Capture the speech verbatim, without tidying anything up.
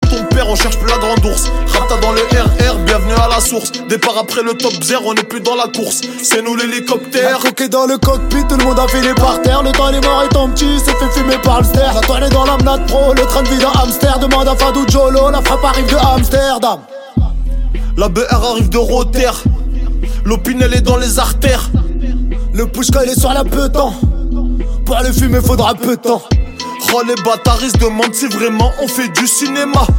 ton père, on cherche plus la grande ours. Rapta dans le R R, bienvenue à la source. Départ après le top zéro, on est plus dans la course. C'est nous l'hélicoptère. La coque est dans le cockpit, tout le monde a fini par terre. Le temps est mort étant petit, s'est fait fumer par le ster. La toile est dans l'amnade pro, le train de vie d'un hamster. Demande à Fadou Jolo, la frappe arrive de Amsterdam. La B R arrive de Rotter. L'opinel est dans les artères. Le pushka il est sur la pétan. Pour le fumer faudra peu de temps. Oh les bâtards, ils se demandent si vraiment on fait du cinéma.